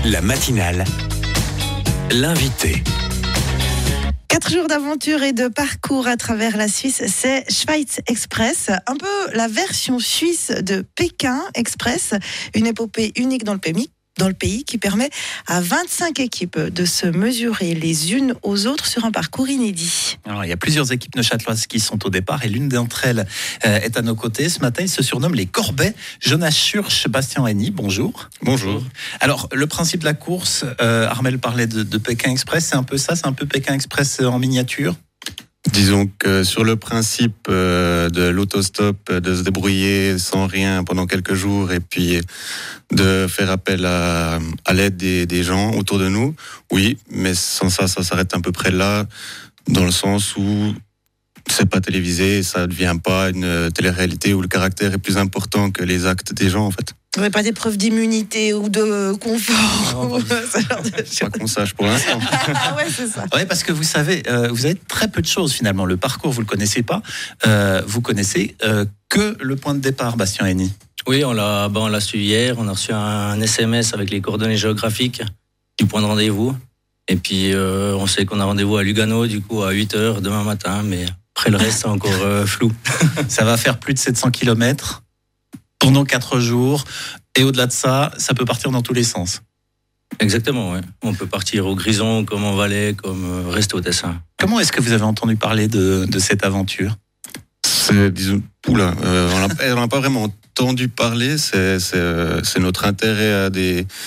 La matinale, l'invité. 4 jours d'aventure et de parcours à travers la Suisse, c'est Schweiz Express, un peu la version suisse de Pékin Express, une épopée unique dans le pays qui permet à 25 équipes de se mesurer les unes aux autres sur un parcours inédit. Alors, il y a plusieurs équipes neuchâteloises qui sont au départ et l'une d'entre elles est à nos côtés. Ce matin, ils se surnomment les Corbets. Jonas Schurch, Bastien Henny, bonjour. Bonjour. Alors, le principe de la course, Armel parlait de Pékin Express, c'est un peu ça, c'est un peu Pékin Express en miniature. Disons que sur le principe de l'autostop, de se débrouiller sans rien pendant quelques jours et puis de faire appel à l'aide des gens autour de nous, oui, mais sans ça s'arrête à peu près là, dans le sens où c'est pas télévisé, ça ne devient pas une télé-réalité où le caractère est plus important que les actes des gens en fait. Vous n'avez pas d'épreuve d'immunité ou de confort ou ce genre de choses. Pas qu'on sache pour l'instant. Ah ouais, c'est ça. Oui, parce que vous savez, vous avez très peu de choses finalement. Le parcours, vous le connaissez pas. Vous connaissez que le point de départ, Bastien Henny. Oui, on l'a su hier. On a reçu un SMS avec les coordonnées géographiques du point de rendez-vous. Et puis, on sait qu'on a rendez-vous à Lugano, du coup, à 8h demain matin. Mais après, le reste, c'est encore flou. Ça va faire plus de 700 km pendant 4 jours. Et au-delà de ça, ça peut partir dans tous les sens. Exactement, oui. On peut partir au Grison, comme en Valais, comme rester au Tessin. Comment est-ce que vous avez entendu parler de cette aventure ? Disons, on n'a pas vraiment entendu parler, c'est notre intérêt à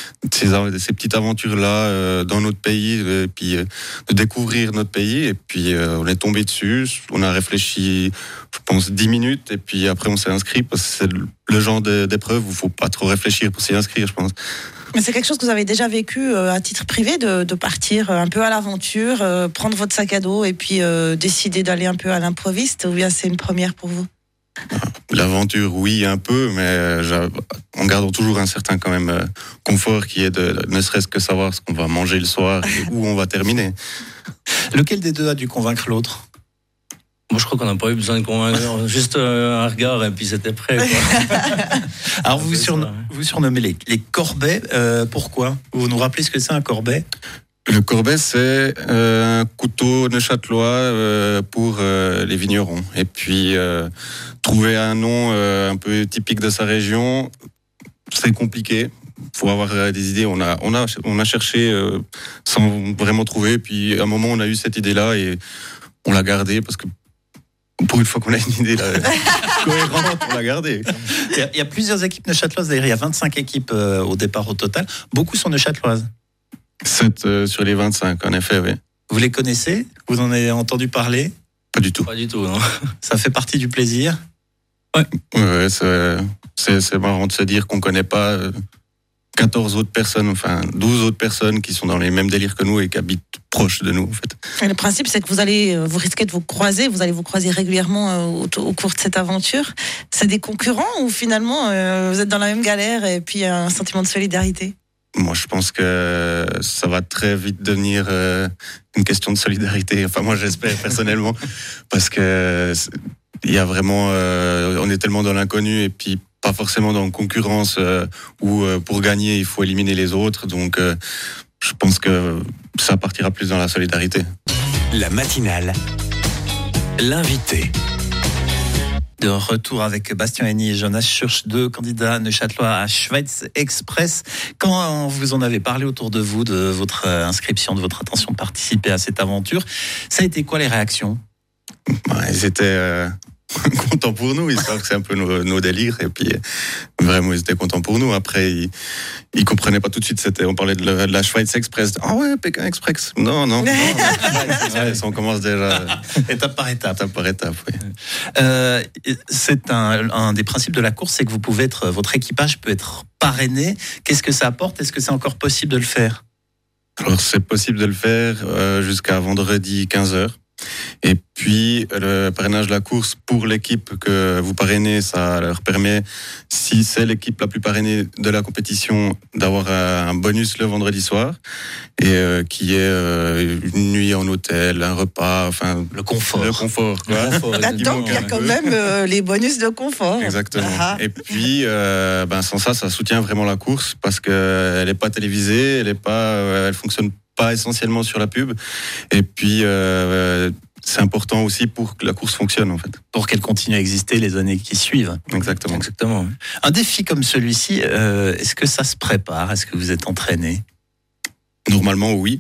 ces petites aventures-là dans notre pays, et puis de découvrir notre pays, et puis on est tombé dessus, on a réfléchi, je pense, 10 minutes, et puis après on s'est inscrit, parce que c'est le genre d'épreuve où il ne faut pas trop réfléchir pour s'y inscrire, je pense. Mais c'est quelque chose que vous avez déjà vécu à titre privé, de partir un peu à l'aventure, prendre votre sac à dos et puis décider d'aller un peu à l'improviste, ou bien c'est une première pour vous ? L'aventure, oui, un peu, mais en gardant toujours un certain quand même confort qui est de ne serait-ce que savoir ce qu'on va manger le soir et où on va terminer. Lequel des deux a dû convaincre l'autre ? Moi, je crois qu'on n'a pas eu besoin de convaincre, juste un regard et puis c'était prêt, quoi. Alors, vous surnommez les Corbets, pourquoi ? Vous nous rappelez ce que c'est un Corbet ? Le Corbet, c'est un couteau neuchâtelois pour les vignerons. Et puis, trouver un nom un peu typique de sa région, c'est compliqué. Il faut avoir des idées. On a cherché sans vraiment trouver. Puis, à un moment, on a eu cette idée-là et on l'a gardée parce que pour une fois qu'on a une idée cohérente, on l'a gardée. Il y a plusieurs équipes neuchâteloises. D'ailleurs, il y a 25 équipes au départ au total. Beaucoup sont neuchâteloises. 7 sur les 25, en effet, oui. Vous les connaissez ? Vous en avez entendu parler ? Pas du tout. Pas du tout, non. Ça fait partie du plaisir ? Ouais, c'est marrant de se dire qu'on ne connaît pas 14 autres personnes, enfin 12 autres personnes qui sont dans les mêmes délires que nous et qui habitent proches de nous, en fait. Et le principe, c'est que vous risquez de vous allez vous croiser régulièrement au cours de cette aventure. C'est des concurrents ou finalement vous êtes dans la même galère et puis un sentiment de solidarité ? Moi, je pense que ça va très vite devenir une question de solidarité. Enfin, moi, j'espère personnellement, parce que il y a vraiment, on est tellement dans l'inconnu et puis pas forcément dans une concurrence où pour gagner il faut éliminer les autres. Donc, je pense que ça partira plus dans la solidarité. La matinale, l'invité. De retour avec Bastien Henny et Jonas Schurch, 2 candidats neuchâtelois à Schweiz Express. Quand vous en avez parlé autour de vous, de votre inscription, de votre intention de participer à cette aventure, ça a été quoi les réactions ? Ils étaient contents pour nous, ils savent que c'est un peu nos délires, et puis vraiment ils étaient contents pour nous. Après ils comprenaient pas tout de suite, on parlait de la Schweiz Express. Ah ouais, Pékin Express. Non. On commence déjà étape par étape. Oui. C'est un des principes de la course, c'est que votre équipage peut être parrainé. Qu'est-ce que ça apporte ? Est-ce que c'est encore possible de le faire ? Alors c'est possible de le faire jusqu'à vendredi 15h. Et puis, le parrainage de la course pour l'équipe que vous parrainez, ça leur permet, si c'est l'équipe la plus parrainée de la compétition, d'avoir un bonus le vendredi soir, et qui est une nuit en hôtel, un repas, enfin... Le confort. Le confort, quoi. Là-dedans, il y a quand même les bonus de confort. Exactement. Ah. Et puis, sans ça soutient vraiment la course, parce qu'elle n'est pas télévisée, elle fonctionne pas essentiellement sur la pub. Et puis, c'est important aussi pour que la course fonctionne, en fait. Pour qu'elle continue à exister les années qui suivent. Exactement. Exactement. Un défi comme celui-ci, est-ce que ça se prépare? Est-ce que vous êtes entraîné? Normalement, oui.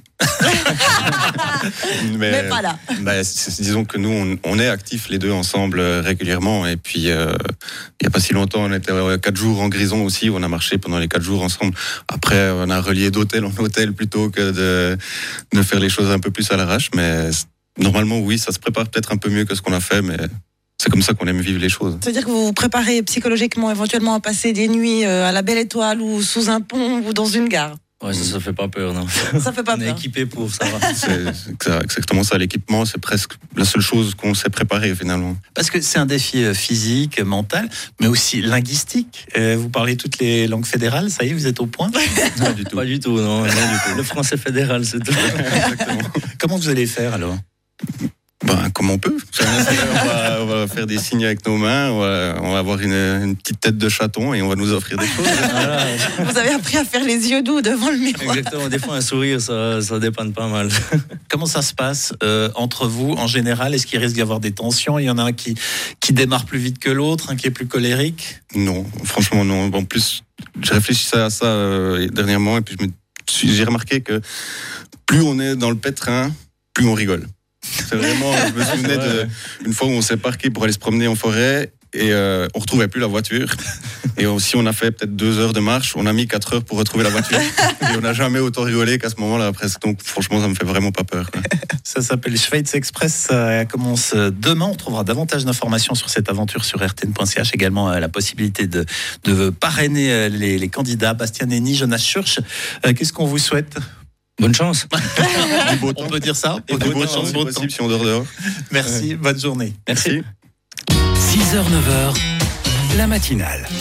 Mais pas là. Disons que nous, on est actifs les deux ensemble régulièrement. Et puis, il n'y a pas si longtemps, on était 4 jours en Grison aussi. On a marché pendant les 4 jours ensemble. Après, on a relié d'hôtel en hôtel plutôt que de faire les choses un peu plus à l'arrache. Mais normalement, oui, ça se prépare peut-être un peu mieux que ce qu'on a fait. Mais c'est comme ça qu'on aime vivre les choses. C'est-à-dire que vous vous préparez psychologiquement éventuellement à passer des nuits à la Belle Étoile ou sous un pont ou dans une gare? Ouais, ça fait pas peur, non. Ça fait pas On est peur. équipé pour, ça va. C'est exactement ça. L'équipement, c'est presque la seule chose qu'on s'est préparé finalement. Parce que c'est un défi physique, mental, mais aussi linguistique. Vous parlez toutes les langues fédérales, ça y est, vous êtes au point? Pas du tout. Pas du tout, non, du tout. Le français fédéral, c'est tout. Exactement. Comment vous allez faire alors? Comme on peut. On va faire des signes avec nos mains, on va avoir une petite tête de chaton et on va nous offrir des choses. Voilà. Vous avez appris à faire les yeux doux devant le miroir. Exactement, des fois un sourire, ça dépanne pas mal. Comment ça se passe entre vous en général? Est-ce qu'il risque d'y avoir des tensions? Il y en a un qui démarre plus vite que l'autre, un qui est plus colérique? Non, franchement non. En plus, je réfléchissais à ça dernièrement et puis j'ai remarqué que plus on est dans le pétrin, plus on rigole. C'est vraiment, je me souvenais d'une fois où on s'est parqué pour aller se promener en forêt et on retrouvait plus la voiture. Et aussi, on a fait peut-être 2 heures de marche. On a mis 4 heures pour retrouver la voiture. Et on n'a jamais autant rigolé qu'à ce moment-là presque. Donc franchement, ça me fait vraiment pas peur, quoi. Ça s'appelle Schweiz Express. Ça commence demain. On trouvera davantage d'informations sur cette aventure sur rtn.ch. Également la possibilité de parrainer les candidats. Bastien Henny, Jonas Schurch. Qu'est-ce qu'on vous souhaite? Bonne chance. Du beau temps. On peut dire ça? Et du beau temps, chance, si beau temps. possible, si on dort dehors. Merci, bonne journée. Merci. 6h, 9h, la matinale.